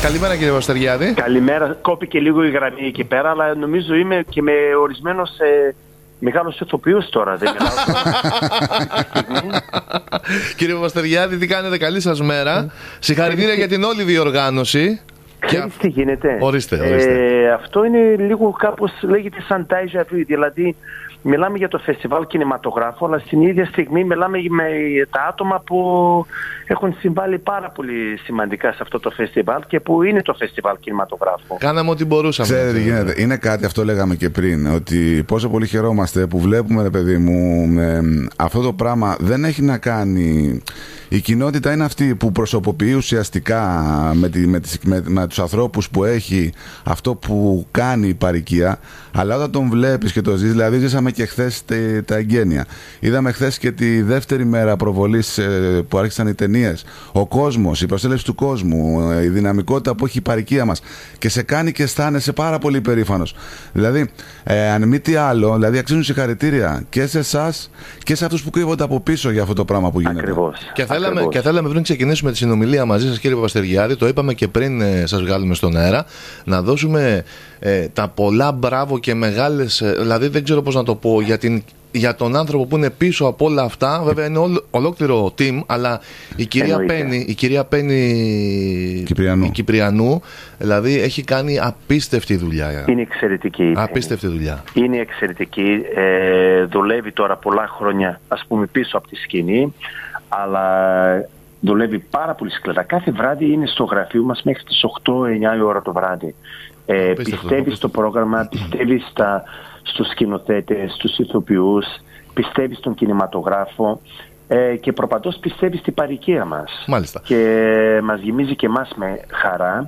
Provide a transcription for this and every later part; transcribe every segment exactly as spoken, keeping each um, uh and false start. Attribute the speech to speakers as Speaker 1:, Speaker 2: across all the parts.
Speaker 1: Καλημέρα κύριε Βαστεριάδη.
Speaker 2: Καλημέρα. Κόπηκε λίγο η γραμμή εκεί πέρα, αλλά νομίζω είμαι και με ορισμένος ε, μεγάλος ηθοποιός τώρα. Δεν
Speaker 1: Κύριε Βαστεριάδη, τι κάνετε, καλή σας μέρα. Συγχαρητήρια για την όλη διοργάνωση.
Speaker 2: Ξέρεις τι γίνεται.
Speaker 1: Ορίστε, ορίστε.
Speaker 2: Ε, αυτό είναι λίγο κάπως λέγεται σαν déjà vu, δηλαδή μιλάμε για το φεστιβάλ κινηματογράφου, αλλά στην ίδια στιγμή μιλάμε με τα άτομα που έχουν συμβάλει πάρα πολύ σημαντικά σε αυτό το φεστιβάλ και που είναι το φεστιβάλ κινηματογράφου.
Speaker 1: Κάναμε ό,τι μπορούσαμε.
Speaker 3: Ξέρετε τι γίνεται. Είναι κάτι, αυτό λέγαμε και πριν, ότι πόσο πολύ χαιρόμαστε που βλέπουμε, ρε παιδί μου, ε, αυτό το πράγμα δεν έχει να κάνει. Η κοινότητα είναι αυτή που προσωποποιεί ουσιαστικά με, τη, με, τις, με, με τους ανθρώπους που έχει αυτό που κάνει η παροικία, αλλά όταν τον βλέπεις και το ζεις, δηλαδή ζήσαμε και χθες τε, τα εγγένεια. Είδαμε χθες και τη δεύτερη μέρα προβολής ε, που άρχισαν οι ταινίες. Ο κόσμος, η προσέλευση του κόσμου, ε, η δυναμικότητα που έχει η παροικία μας και σε κάνει και αισθάνεσαι πάρα πολύ περήφανος. Δηλαδή, ε, αν μη τι άλλο, δηλαδή αξίζουν συγχαρητήρια και σε εσάς και σε αυτούς που κρύβονται από πίσω για αυτό το πράγμα που γίνεται.
Speaker 2: Ακριβώς.
Speaker 1: Και θέλαμε, και θέλαμε πριν ξεκινήσουμε τη συνομιλία μαζί σας, κύριε Παπαστεριάδη, το είπαμε και πριν ε, σας βγάλουμε στον αέρα, να δώσουμε ε, τα πολλά μπράβο και μεγάλες, ε, δηλαδή δεν ξέρω πώς να το πω, για, την, για τον άνθρωπο που είναι πίσω από όλα αυτά. Βέβαια είναι ολ, ολόκληρο team, αλλά η κυρία Πέννη, η κυρία Πέννη
Speaker 3: Κυπριανού.
Speaker 1: η Κυπριανού, δηλαδή έχει κάνει απίστευτη δουλειά.
Speaker 2: Είναι εξαιρετική.
Speaker 1: Απίστευτη δουλειά.
Speaker 2: Είναι εξαιρετική. Ε, δουλεύει τώρα πολλά χρόνια, ας πούμε, πίσω από τη σκηνή, αλλά δουλεύει πάρα πολύ σκληρά. Κάθε βράδυ είναι στο γραφείο μας μέχρι τις οκτώ εννιά η ώρα το βράδυ. Ε, πιστεύει στο πρόγραμμα, πιστεύει στα, στους σκηνοθέτες, στους ηθοποιούς, πιστεύει στον κινηματογράφο ε, και προπαντός πιστεύει στην παροικία μας.
Speaker 1: Μάλιστα.
Speaker 2: Και μας γεμίζει και εμάς με χαρά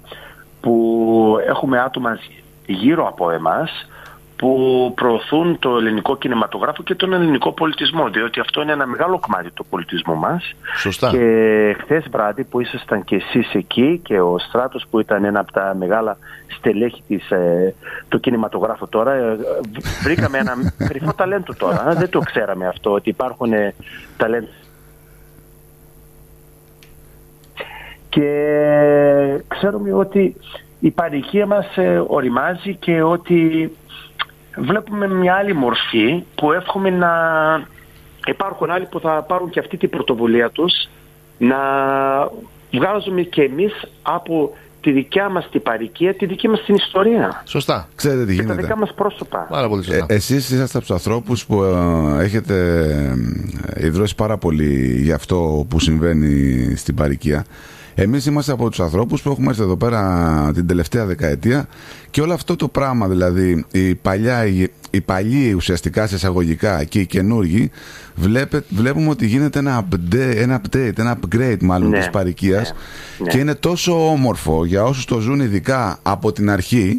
Speaker 2: που έχουμε άτομα γύρω από εμάς που προωθούν το ελληνικό κινηματογράφο και τον ελληνικό πολιτισμό, διότι αυτό είναι ένα μεγάλο κομμάτι του πολιτισμού μας.
Speaker 1: Σωστά.
Speaker 2: Και χθες βράδυ που ήσασταν και εσείς εκεί και ο Στράτος που ήταν ένα από τα μεγάλα στελέχη της, ε, του κινηματογράφου τώρα, ε, βρήκαμε ένα κρυφό ταλέντο τώρα. Δεν το ξέραμε αυτό, ότι υπάρχουν ε, ταλέντο. Και ξέρουμε ότι η παροικία μας ε, οριμάζει και ότι βλέπουμε μια άλλη μορφή που εύχομαι να υπάρχουν άλλοι που θα πάρουν και αυτή την πρωτοβουλία τους, να βγάζουμε και εμείς από τη δικιά μας την παροικία, τη δική μας την ιστορία.
Speaker 1: Σωστά.
Speaker 3: Ξέρετε τι
Speaker 2: και
Speaker 3: γίνεται.
Speaker 2: τα δικά μας πρόσωπα.
Speaker 1: Πάρα πολύ σωστά.
Speaker 3: Ε, εσείς είσαστε από τους ανθρώπους που ε, έχετε ε, ιδρώσει πάρα πολύ για αυτό που συμβαίνει στην παροικία. Εμείς είμαστε από τους ανθρώπους που έχουμε έρθει εδώ πέρα την τελευταία δεκαετία και όλο αυτό το πράγμα, δηλαδή η παλιά, η, η παλιή ουσιαστικά σε εισαγωγικά και οι καινούργοι, βλέπε, βλέπουμε ότι γίνεται ένα update, ένα, update, ένα upgrade μάλλον ναι, της παροικίας ναι, ναι. Και είναι τόσο όμορφο για όσους το ζουν ειδικά από την αρχή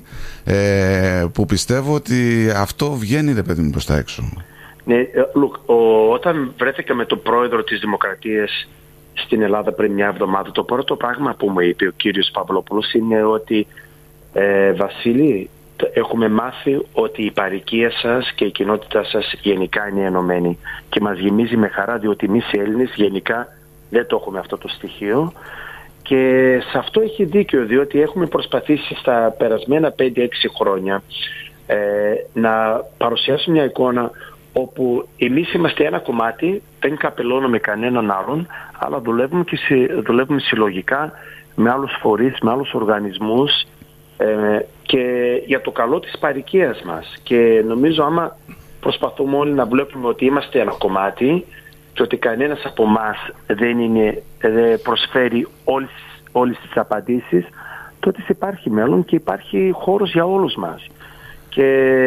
Speaker 3: ε, που πιστεύω ότι αυτό βγαίνει, ρε παιδί μου, προς τα έξω.
Speaker 2: Ναι, look, ο, όταν βρέθηκα με τον πρόεδρο της Δημοκρατίας στην Ελλάδα πριν μια εβδομάδα, το πρώτο πράγμα που μου είπε ο κύριος Παυλόπουλος είναι ότι ε, Βασίλη, έχουμε μάθει ότι η παροικία σας και η κοινότητα σας γενικά είναι ενωμένη και μας γεμίζει με χαρά, διότι εμείς οι Έλληνες γενικά δεν το έχουμε αυτό το στοιχείο και σε αυτό έχει δίκιο, διότι έχουμε προσπαθήσει στα περασμένα πέντε έξι χρόνια ε, να παρουσιάσουμε μια εικόνα όπου εμείς είμαστε ένα κομμάτι, δεν καπελώνουμε κανέναν άλλον, αλλά δουλεύουμε, και συ, δουλεύουμε συλλογικά με άλλους φορείς, με άλλους οργανισμούς ε, και για το καλό της παροικίας μας. Και νομίζω άμα προσπαθούμε όλοι να βλέπουμε ότι είμαστε ένα κομμάτι και ότι κανένας από εμάς δεν, είναι, δεν προσφέρει όλες, όλες τις απαντήσεις, τότε υπάρχει μέλλον και υπάρχει χώρος για όλους μας. Και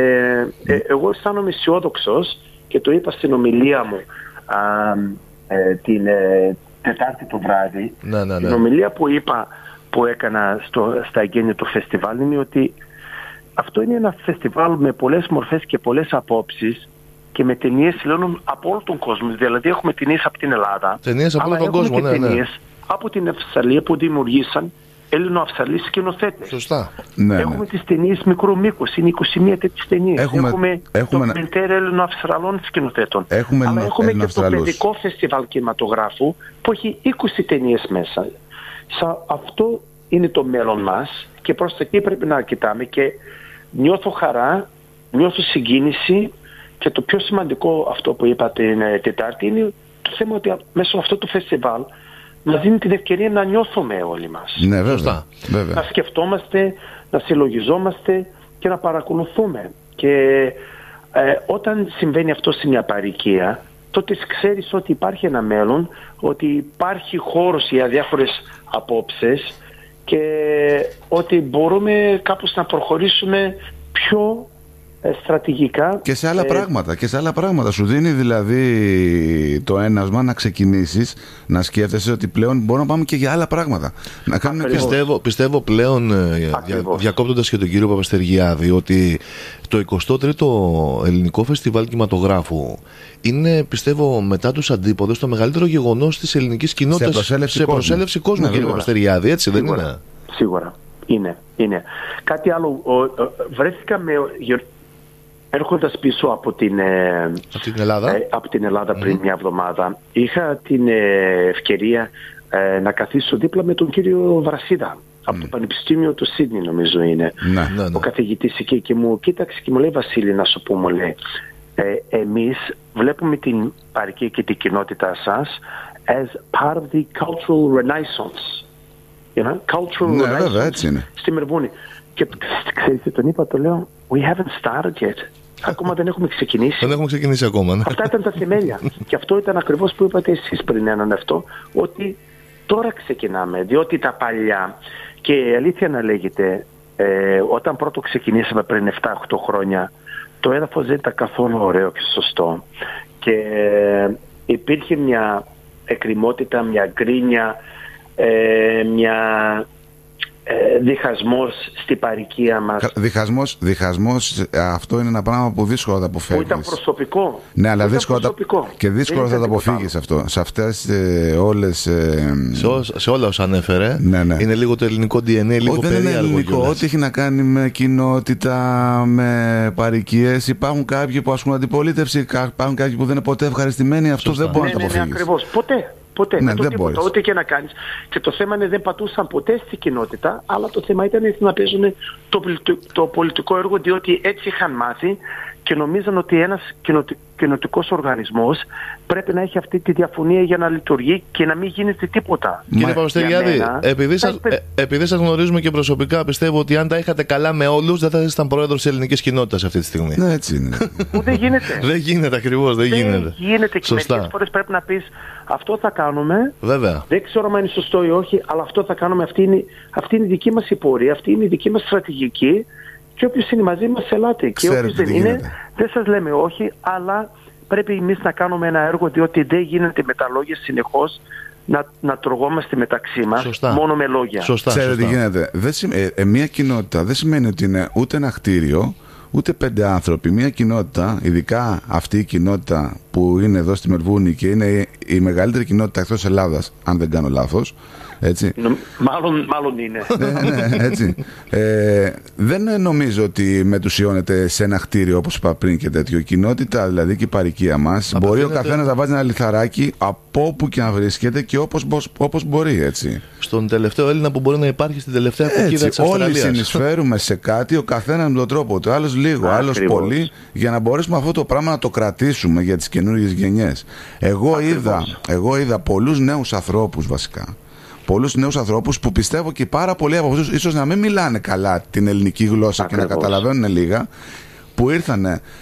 Speaker 2: ε, εγώ αισθάνομαι αισιόδοξος και το είπα στην ομιλία μου α, ε, την ε, Τετάρτη το βράδυ.
Speaker 1: Ναι, ναι, ναι.
Speaker 2: Την ομιλία που είπα, που έκανα στο, στα εγγένεια του φεστιβάλ, είναι ότι αυτό είναι ένα φεστιβάλ με πολλές μορφές και πολλές απόψεις και με ταινίες λέω από όλο τον κόσμο. Δηλαδή έχουμε ταινίες από την Ελλάδα,
Speaker 1: ταινίες από όλο τον κόσμο,
Speaker 2: και
Speaker 1: ναι, ναι.
Speaker 2: ταινίες από την Αυστραλία που δημιουργήσαν Έλληνο-Αυστραλοί σκηνοθέτες.
Speaker 1: Σωστά.
Speaker 3: Ναι,
Speaker 2: έχουμε
Speaker 3: ναι.
Speaker 2: τις ταινίες μικρού μήκους, είναι είκοσι μία τέτοιες ταινίες.
Speaker 3: Έχουμε,
Speaker 2: έχουμε,
Speaker 3: έχουμε
Speaker 2: το μεντέρ Έλληνο-Αυστραλών σκηνοθέτων.
Speaker 3: Έχουμε,
Speaker 2: αλλά έχουμε και το παιδικό φεστιβάλ κινηματογράφου που έχει είκοσι ταινίες μέσα. Σε αυτό είναι το μέλλον μας και προς τα εκεί πρέπει να κοιτάμε και νιώθω χαρά, νιώθω συγκίνηση και το πιο σημαντικό αυτό που είπα την Τετάρτη είναι το θέμα ότι μέσω αυτού του φεστιβάλ μας δίνει την ευκαιρία να νιώθουμε όλοι μας.
Speaker 3: Ναι, βέβαια, βέβαια.
Speaker 2: Να σκεφτόμαστε, να συλλογιζόμαστε και να παρακολουθούμε. Και ε, όταν συμβαίνει αυτό σε μια παροικία, τότε ξέρεις ότι υπάρχει ένα μέλλον, ότι υπάρχει χώρος για διάφορες απόψεις και ότι μπορούμε κάπως να προχωρήσουμε πιο ε, στρατηγικά.
Speaker 3: Και σε άλλα
Speaker 2: ε,
Speaker 3: πράγματα, και σε άλλα πράγματα. Σου δίνει δηλαδή το ένασμα να ξεκινήσεις να σκέφτεσαι ότι πλέον μπορούμε να πάμε και για άλλα πράγματα. Να κάνουμε και...
Speaker 1: πιστεύω, πιστεύω πλέον, δια, διακόπτοντας και τον κύριο Παπαστεργιάδη, ότι το εικοστό τρίτο Ελληνικό Φεστιβάλ Κινηματογράφου είναι, πιστεύω, μετά τους Αντίποδες, το μεγαλύτερο γεγονός της ελληνικής κοινότητας σε προσέλευση, σε προσέλευση κόσμου,
Speaker 3: κόσμου,
Speaker 1: κύριε Παπαστεργιάδη, έτσι δεν
Speaker 2: σίγουρα,
Speaker 1: είναι?
Speaker 2: Σίγουρα. Είναι, είναι. Κάτι άλλο, ο, ο, βρέθηκα με... Έρχοντας πίσω από την,
Speaker 1: από την Ελλάδα,
Speaker 2: ε, από την Ελλάδα πριν mm. μια εβδομάδα, είχα την ε, ευκαιρία ε, να καθίσω δίπλα με τον κύριο Βρασίδα mm. από το Πανεπιστήμιο του Σίδνεϊ, νομίζω είναι,
Speaker 3: ναι, ναι, ναι.
Speaker 2: ο καθηγητής εκεί, και μου κοίταξε και μου λέει, Βασίλη, να σου πω, μου λέει, ε, εμείς βλέπουμε την παροικία και την κοινότητά σας as part of the cultural renaissance. You know, cultural
Speaker 3: ναι,
Speaker 2: renaissance
Speaker 3: βέβαια, έτσι είναι.
Speaker 2: στη Μελβούρνη. Και ξέρεις τι τον είπα, το λέω, we haven't started yet. Ακόμα δεν έχουμε ξεκινήσει.
Speaker 1: Δεν έχουμε ξεκινήσει ακόμα, ναι.
Speaker 2: Αυτά ήταν τα θεμέλια. Και αυτό ήταν ακριβώς που είπατε εσείς πριν έναν αυτό, ότι τώρα ξεκινάμε, διότι τα παλιά, και η αλήθεια να λέγεται, ε, όταν πρώτο ξεκινήσαμε πριν επτά οκτώ χρόνια, το έδαφος δεν ήταν καθόλου ωραίο και σωστό. Και ε, υπήρχε μια εκκριμότητα, μια γκρίνια, ε, μια... Ε, διχασμός στην παροικία μας.
Speaker 3: Διχασμός, διχασμός, αυτό είναι ένα πράγμα που δύσκολα θα αποφεύγεις.
Speaker 2: Που ήταν προσωπικό.
Speaker 3: Ναι, αλλά δύσκολα
Speaker 2: προσωπικό.
Speaker 3: Τα... και δύσκολα θα το αποφύγεις αυτό. Σε αυτές ε, όλες... Ε...
Speaker 1: Σε, ό, σε όλα όσα ανέφερε,
Speaker 3: ναι, ναι.
Speaker 1: είναι λίγο το ελληνικό ντι εν έι, λίγο
Speaker 3: περίεργο. Δεν είναι ελληνικό, ό,τι έχει να κάνει με κοινότητα, με παροικίες. Υπάρχουν κάποιοι που ασκούν αντιπολίτευση, υπάρχουν κάποιοι που δεν είναι ποτέ ευχαριστημένοι. Αυτό
Speaker 1: Σωστά.
Speaker 3: δεν μπορεί
Speaker 2: ναι,
Speaker 3: να το αποφύγεις.
Speaker 2: Ναι, ναι, ακριβώς. Ποτέ. Ποτέ,
Speaker 3: ναι,
Speaker 2: το
Speaker 3: δεν
Speaker 2: τίποτα, ό,τι και να κάνεις. Και το θέμα είναι δεν πατούσαν ποτέ στην κοινότητα, αλλά το θέμα ήταν να παίζουν το, το πολιτικό έργο, διότι έτσι είχαν μάθει και νομίζαν ότι ένας κοινοτικός οργανισμός πρέπει να έχει αυτή τη διαφωνία για να λειτουργεί και να μην γίνεται τίποτα.
Speaker 1: Κύριε Παπαστεργιάδη, επειδή, σας, ε, επειδή σας γνωρίζουμε και προσωπικά, πιστεύω ότι αν τα είχατε καλά με όλους, δεν θα ήσασταν πρόεδρος της ελληνικής κοινότητας αυτή τη στιγμή.
Speaker 3: Ναι, έτσι είναι.
Speaker 2: Που δεν γίνεται.
Speaker 1: Δεν γίνεται ακριβώς, δεν, δεν γίνεται.
Speaker 2: γίνεται. Και μερικές φορές πρέπει να πεις, αυτό θα κάνουμε.
Speaker 1: Βέβαια.
Speaker 2: Δεν ξέρω αν είναι σωστό ή όχι, αλλά αυτό θα κάνουμε. Αυτή είναι, αυτή είναι η δική μας η πορεία, αυτή είναι η δική μας στρατηγική. Και όποιος είναι μαζί μας, ελάτε. Και όποιος δεν είναι, δεν σας λέμε όχι, αλλά πρέπει εμείς να κάνουμε ένα έργο, διότι δεν γίνεται με τα λόγια συνεχώς να, να τρογόμαστε μεταξύ μας, σωστά. Μόνο με λόγια.
Speaker 3: Σωστά, Ξέρετε σωστά. τι γίνεται. Δεν, ε, ε, μια κοινότητα δεν σημαίνει ότι είναι ούτε ένα κτίριο, ούτε πέντε άνθρωποι. Μια κοινότητα, ειδικά αυτή η κοινότητα που είναι εδώ στη Μελβούρνη και είναι η μεγαλύτερη κοινότητα εκτός Ελλάδας, αν δεν κάνω λάθος, έτσι.
Speaker 2: Μάλλον, μάλλον είναι.
Speaker 3: ναι, ναι, έτσι. Ε, δεν νομίζω ότι μετουσιώνεται σε ένα κτίριο, όπως είπα πριν, και τέτοιο. Η κοινότητα, δηλαδή και η παροικία μας, μπορεί ο καθένας να βάζει ένα λιθαράκι από όπου και να βρίσκεται και όπως, όπως μπορεί, έτσι.
Speaker 1: Στον τελευταίο Έλληνα που μπορεί να υπάρχει στην τελευταία κουκίδα της Αυστραλίας.
Speaker 3: Όλοι συνεισφέρουμε σε κάτι, ο καθένας με τον τρόπο του. Άλλος λίγο, άλλος πολύ, για να μπορέσουμε αυτό το πράγμα να το κρατήσουμε για τις καινούργιες γενιές. Εγώ είδα, εγώ είδα πολλούς νέους ανθρώπους βασικά. Πολλούς νέους ανθρώπους που πιστεύω και πάρα πολλοί από αυτούς ίσως να μην μιλάνε καλά την ελληνική γλώσσα Ακριβώς. και να καταλαβαίνουν λίγα, που ήρθαν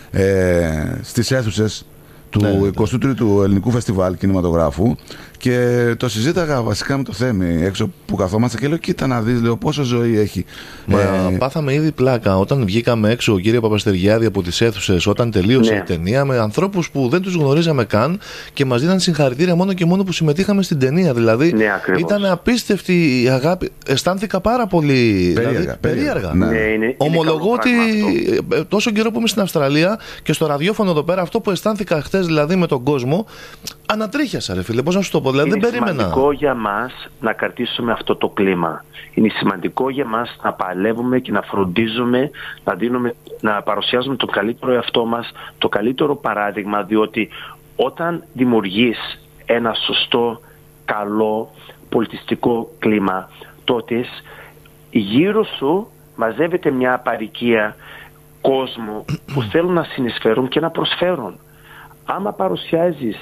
Speaker 3: ε, στις αίθουσες του ναι, ναι. εικοστού τρίτου Ελληνικού Φεστιβάλ Κινηματογράφου και το συζήταγα βασικά με το Θέμη έξω που καθόμαστε και λέω κοίτα να δεις, λέω πόσο ζωή έχει.
Speaker 1: Μα
Speaker 3: ε,
Speaker 1: πάθαμε ήδη πλάκα όταν βγήκαμε έξω, κύριε Παπαστεργιάδη, από τις αίθουσες όταν τελείωσε ναι. η ταινία, με ανθρώπους που δεν τους γνωρίζαμε καν και μας δίναν συγχαρητήρια μόνο και μόνο που συμμετείχαμε στην ταινία. Δηλαδή ναι, ήταν απίστευτη η αγάπη. Αισθάνθηκα πάρα πολύ
Speaker 3: περίεργα.
Speaker 1: Δηλαδή, περίεργα.
Speaker 3: Ναι.
Speaker 2: Ναι, είναι,
Speaker 1: Ομολογώ ότι τόσο καιρό που είμαι στην Αυστραλία και στο ραδιόφωνο εδώ πέρα, αυτό που αισθάνθηκα χτες δηλαδή με τον κόσμο, ανατρίχιασα, ρε φίλε. Πώς να σου το πω, δηλαδή
Speaker 2: είναι
Speaker 1: δεν περίμενα.
Speaker 2: Είναι σημαντικό για μας να κρατήσουμε αυτό το κλίμα. Είναι σημαντικό για μας να παλεύουμε και να φροντίζουμε, να, δίνουμε, να παρουσιάζουμε το καλύτερο εαυτό μας, το καλύτερο παράδειγμα, διότι όταν δημιουργείς ένα σωστό, καλό, πολιτιστικό κλίμα, τότε γύρω σου μαζεύεται μια απαρικία κόσμου που θέλουν να συνεισφέρουν και να προσφέρουν. Άμα παρουσιάζεις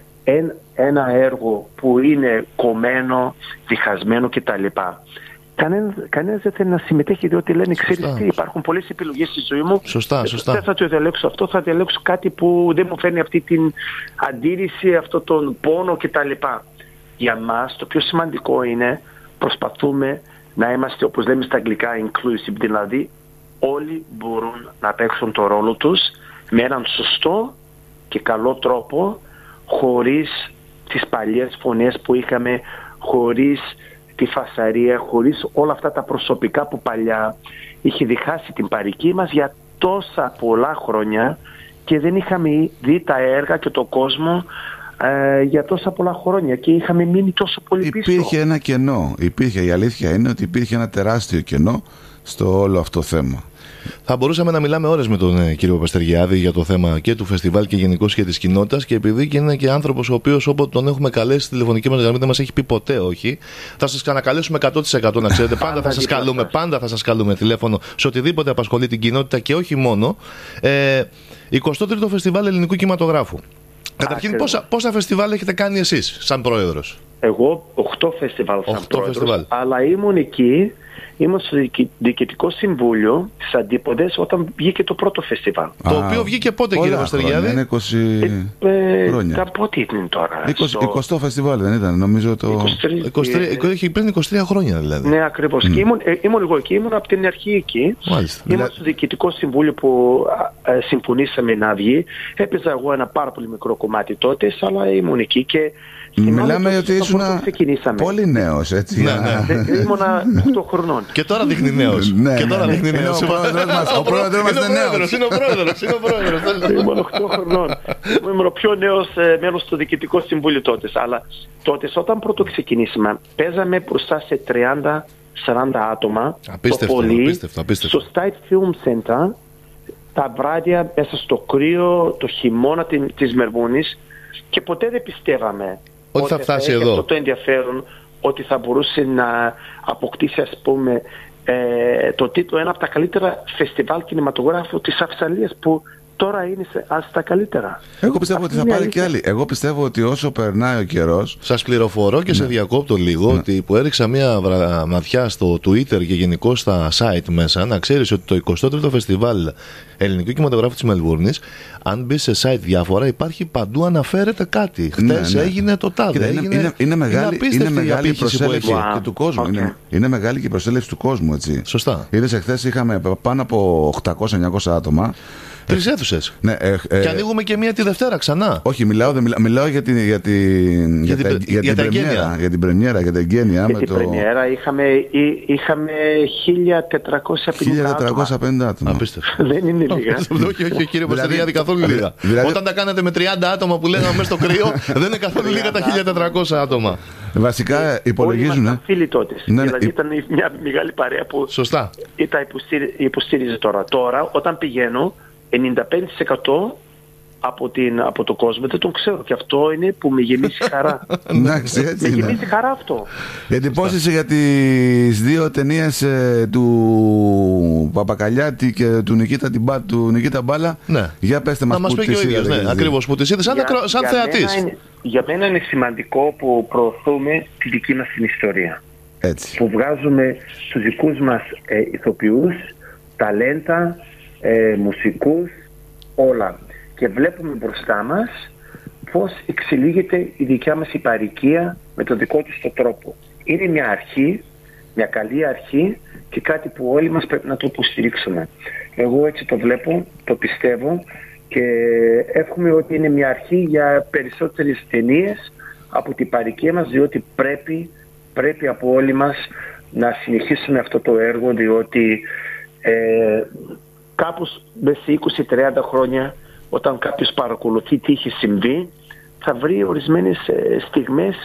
Speaker 2: ένα έργο που είναι κομμένο, διχασμένο κτλ. Κανένας, κανένας δεν θέλει να συμμετέχει, διότι λένε, ξέρεις τι, υπάρχουν πολλές επιλογές στη ζωή μου.
Speaker 1: Σωστά, σωστά.
Speaker 2: Δεν θα το διαλέξω αυτό, θα διαλέξω κάτι που δεν μου φέρνει αυτή την αντίρρηση, αυτό τον πόνο κτλ. Για μας το πιο σημαντικό είναι προσπαθούμε να είμαστε, όπως λέμε στα αγγλικά, inclusive, δηλαδή όλοι μπορούν να παίξουν το ρόλο τους με έναν σωστό και καλό τρόπο, χωρίς τις παλιές φωνές που είχαμε, χωρίς τη φασαρία, χωρίς όλα αυτά τα προσωπικά που παλιά είχε διχάσει την παροικία μας για τόσα πολλά χρόνια και δεν είχαμε δει τα έργα και το κόσμο ε, για τόσα πολλά χρόνια και είχαμε μείνει τόσο πολύ πίσω.
Speaker 3: Υπήρχε ένα κενό. Υπήρχε, η αλήθεια είναι ότι υπήρχε ένα τεράστιο κενό στο όλο αυτό θέμα.
Speaker 1: Θα μπορούσαμε να μιλάμε ώρες με τον ε, κύριο Παπαστεργιάδη για το θέμα και του φεστιβάλ και γενικώς και της κοινότητας, και επειδή και είναι και άνθρωπος ο οποίος όποτε τον έχουμε καλέσει στη τηλεφωνική μας γραμμή δεν μας έχει πει ποτέ όχι, θα σας ξανακαλέσουμε εκατό τοις εκατό να ξέρετε. Πάντα θα σας καλούμε, πάντα θα σας καλούμε τηλέφωνο σε οτιδήποτε απασχολεί την κοινότητα και όχι μόνο. Ε, εικοστό τρίτο Φεστιβάλ Ελληνικού Κινηματογράφου. Καταρχήν, πόσα, πόσα φεστιβάλ έχετε κάνει εσείς σαν πρόεδρος?
Speaker 2: Εγώ οκτώ φεστιβάλ σαν πρόεδρος,
Speaker 1: φεστιβάλ.
Speaker 2: Αλλά ήμουν εκεί. Ήμουν στο Διοικητικό Συμβούλιο της Αντίποδες όταν βγήκε το πρώτο φεστιβάλ.
Speaker 1: Α, το οποίο βγήκε πότε, κύριε Παπαστεργιάδη?
Speaker 3: Είναι είκοσι
Speaker 2: ε,
Speaker 3: χρόνια.
Speaker 2: Τα πότε είναι τώρα?
Speaker 3: είκοσι, στο... εικοστό φεστιβάλ δεν ήταν, νομίζω το...
Speaker 1: είκοσι τρία, είκοσι τρία, πριν είκοσι τρία χρόνια δηλαδή.
Speaker 2: Ναι, ακριβώς. Mm. Και ήμουν, ε, ήμουν εγώ εκεί, ήμουν από την αρχή εκεί.
Speaker 1: Μάλιστα.
Speaker 2: Ήμουν
Speaker 1: Μιλά...
Speaker 2: στο Διοικητικό Συμβούλιο που ε, συμφωνήσαμε να βγει. Έπαιζα εγώ ένα πάρα πολύ μικρό κομμάτι τότε, αλλά ήμουν εκεί και...
Speaker 3: Μιλάμε ότι ήσουν πολύ νέος, έτσι.
Speaker 2: Ναι, ναι. Ήμουνα οκτώ χρονών.
Speaker 1: Και τώρα δείχνει νέος.
Speaker 3: Ναι,
Speaker 1: και τώρα
Speaker 3: ναι,
Speaker 1: δείχνει
Speaker 3: ναι.
Speaker 1: νέος.
Speaker 3: Ο πρόεδρος μας είναι νέος.
Speaker 1: Είναι ο πρόεδρος, είναι ο πρόεδρος.
Speaker 2: Ήμουν οκτώ χρονών. Ήμουν ο πιο νέος μέλος στο Διοικητικό Συμβούλιο τότε. Αλλά τότε όταν πρώτο ξεκινήσαμε, παίζαμε μπροστά σε τριάντα σαράντα άτομα.
Speaker 1: Απίστευτο, απίστευτο, απίστευτο.
Speaker 2: Στο State Film Center, τα βράδια μέσα στο κρύο, το χειμώνα της Μερμούνης, και ποτέ δεν πιστεύαμε
Speaker 1: ότι θα φτάσει
Speaker 2: θα
Speaker 1: εδώ.
Speaker 2: Αυτό το ενδιαφέρον, ότι θα μπορούσε να αποκτήσει, ας πούμε, ε, το τίτλο ένα από τα καλύτερα φεστιβάλ κινηματογράφου της Αυστραλίας, που τώρα είναι στα καλύτερα.
Speaker 3: Εγώ πιστεύω
Speaker 2: Αυτή
Speaker 3: ότι θα πάρει
Speaker 2: αλήθεια.
Speaker 3: και άλλη. Εγώ πιστεύω ότι όσο περνάει ο καιρός.
Speaker 1: Σας πληροφορώ και ναι. σε διακόπτω λίγο ναι. ότι που έριξα μια ματιά στο Twitter και γενικώ στα site μέσα, να ξέρεις ότι το εικοστό τρίτο Φεστιβάλ Ελληνικού Κινηματογράφου της Μελβούρνης, αν μπει σε site διάφορα, υπάρχει παντού, αναφέρεται κάτι. Χθες ναι, ναι. έγινε το τάδε.
Speaker 3: Κοίτα, είναι,
Speaker 1: έγινε,
Speaker 3: είναι, είναι μεγάλη,
Speaker 1: είναι
Speaker 3: είναι μεγάλη η προσέλευση
Speaker 2: wow.
Speaker 3: και του κόσμου. Okay. Είναι, είναι μεγάλη και η προσέλευση του κόσμου, έτσι.
Speaker 1: Σωστά.
Speaker 3: Είδες, εχθές είχαμε πάνω από οκτακόσια εννιακόσια άτομα.
Speaker 1: Τρεις αίθουσες.
Speaker 3: Ναι, ε, ε,
Speaker 1: και ανοίγουμε και μία τη Δευτέρα ξανά.
Speaker 3: Όχι, μιλάω, δεν μιλάω, μιλάω για την, για την, για
Speaker 1: για
Speaker 3: τα,
Speaker 1: την,
Speaker 3: για
Speaker 1: για
Speaker 3: την
Speaker 1: τα
Speaker 3: πρεμιέρα, για την πρεμιέρα, για την εγγένεια.
Speaker 2: Για
Speaker 3: με
Speaker 2: την
Speaker 3: το...
Speaker 2: πρεμιέρα είχαμε, είχαμε χίλια τετρακόσια πενήντα
Speaker 3: άτομα.
Speaker 1: Απίστευτο.
Speaker 2: Δεν είναι λίγα.
Speaker 1: Όχι, όχι, κύριε Παπαστεργιάδη, καθόλου λίγα. Δηλαδή... Όταν τα κάνετε με τριάντα άτομα που λέγαμε μέσα στο κρύο, δεν είναι καθόλου λίγα τα χίλια τετρακόσια άτομα.
Speaker 3: Βασικά υπολογίζουν.
Speaker 2: Όλοι φίλοι τότε.
Speaker 3: Ναι,
Speaker 2: δηλαδή
Speaker 3: ναι.
Speaker 2: ήταν μια μεγάλη παρέα που
Speaker 1: Σωστά.
Speaker 2: τα υποστήριζε τώρα. Τώρα, όταν πηγαίνω, ενενήντα πέντε τοις εκατό από, την, από το κόσμο δεν τον ξέρω, και αυτό είναι που με γεμίσει χαρά.
Speaker 3: Εντάξει, έτσι
Speaker 2: με
Speaker 3: είναι.
Speaker 2: γεμίσει χαρά αυτό.
Speaker 3: Εντυπώσεις για τις δύο ταινίες ε, του Παπακαλιάτη και του Νικήτα, του Νικήτα Μπάλα.
Speaker 1: Ναι.
Speaker 3: Για πέστε μας,
Speaker 1: να μας
Speaker 3: που
Speaker 1: πει και ο ίδιος, ναι, ακριβώς, που τις είδες σαν,
Speaker 2: για,
Speaker 1: σαν
Speaker 2: για
Speaker 1: θεατής.
Speaker 2: Μένα είναι, για μένα είναι σημαντικό που προωθούμε τη δική μας την ιστορία.
Speaker 3: Έτσι.
Speaker 2: Που βγάζουμε τους δικούς μας ε, ηθοποιούς, ταλέντα, ε, μουσικούς, όλα. Και βλέπουμε μπροστά μας πώς εξελίγεται η δικιά μας υπαρικία με τον δικό της το τρόπο. Είναι μια αρχή, μια καλή αρχή, και κάτι που όλοι μας πρέπει να το υποστηρίξουμε. Εγώ έτσι το βλέπω, το πιστεύω, και εύχομαι ότι είναι μια αρχή για περισσότερες ταινίες από την υπαρικία μας, διότι πρέπει, πρέπει από όλοι μας να συνεχίσουμε αυτό το έργο, διότι ε, κάπως μέσα σε είκοσι με τριάντα χρόνια, όταν κάποιος παρακολουθεί τι έχει συμβεί, θα βρει ορισμένες ε, στιγμές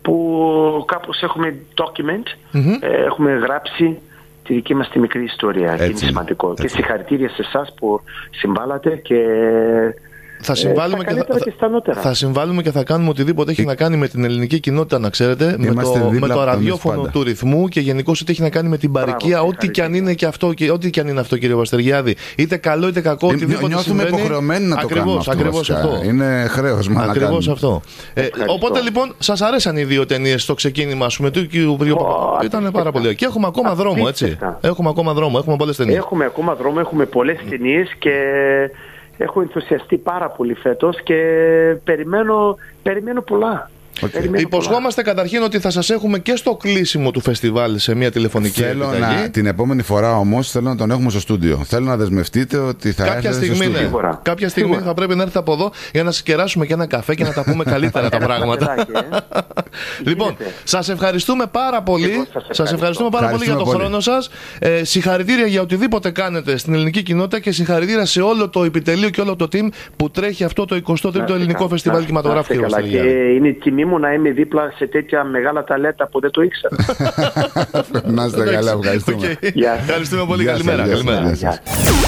Speaker 2: που κάπως έχουμε document, mm-hmm. ε, έχουμε γράψει τη δική μας τη μικρή ιστορία. Έτσι, είναι σημαντικό. Έτσι. Και συγχαρητήρια σε εσάς που συμβάλλατε, και
Speaker 1: θα συμβάλλουμε,
Speaker 2: ε,
Speaker 1: και θα,
Speaker 2: θα,
Speaker 1: θα συμβάλλουμε και θα κάνουμε οτιδήποτε έχει να κάνει με την ελληνική κοινότητα, να ξέρετε, με το, με το ραδιόφωνο του ρυθμού και γενικώς ό,τι έχει να κάνει με την παροικία, ό,τι και αν είναι και αυτό, και, ό,τι και αν είναι αυτό, κύριε Βαστεριάδη. Είτε καλό είτε κακό, οτιδήποτε
Speaker 3: νιώθουμε
Speaker 1: συμβαίνει.
Speaker 3: υποχρεωμένοι να το κάνουμε αυτό.
Speaker 1: Ακριβώς αυτό.
Speaker 3: Είναι χρέος μας.
Speaker 1: Ακριβώς αυτό. Ε, οπότε λοιπόν, σας αρέσαν οι δύο ταινίες στο ξεκίνημα, ας πούμε, του κ. Παπαδόπουλου. Ήταν πάρα πολύ. Και έχουμε ακόμα δρόμο, έτσι. Έχουμε ακόμα δρόμο, έχουμε πολλές ταινίες.
Speaker 2: Έχουμε ακόμα δρόμο, έχουμε πολλές ταινίες και έχω ενθουσιαστεί πάρα πολύ φέτος και περιμένω, περιμένω πολλά.
Speaker 3: Okay.
Speaker 1: Υποσχόμαστε καταρχήν ότι θα σας έχουμε και στο κλείσιμο του φεστιβάλ σε μια τηλεφωνική επιταγή.
Speaker 3: Να, την επόμενη φορά όμως θέλω να τον έχουμε στο στούντιο. Θέλω να δεσμευτείτε ότι θα
Speaker 1: κάποια
Speaker 3: έρθετε
Speaker 1: στιγμή,
Speaker 3: στο στούντιο.
Speaker 1: Ναι. Κάποια στιγμή θα πρέπει να έρθει από εδώ για να σας κεράσουμε και ένα καφέ και να τα πούμε καλύτερα τα πράγματα. Λοιπόν, σας ευχαριστούμε πάρα πολύ. Σας ευχαριστούμε πάρα πολύ για τον χρόνο σας. Ε, συγχαρητήρια για οτιδήποτε κάνετε στην ελληνική κοινότητα και συγχαρητήρια σε όλο το επιτελείο και όλο το team που τρέχει αυτό το εικοστό τρίτο ελληνικό φεστιβάλ κινηματογράφου.
Speaker 2: Είναι τιμή μου να είμαι δίπλα σε τέτοια μεγάλα ταλέντα που δεν το ήξερα.
Speaker 3: Να είστε καλά, ευχαριστούμε.
Speaker 1: Ευχαριστούμε πολύ. Καλημέρα.